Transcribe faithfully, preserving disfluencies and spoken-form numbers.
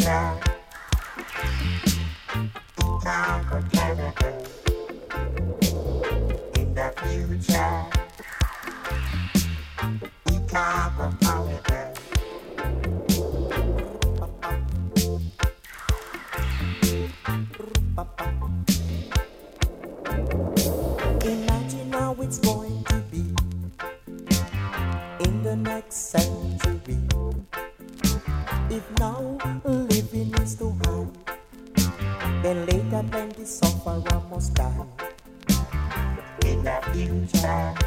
Imagine how it's going to be in the next century. If now living is too high, then later plenty sufferer must die. In the future,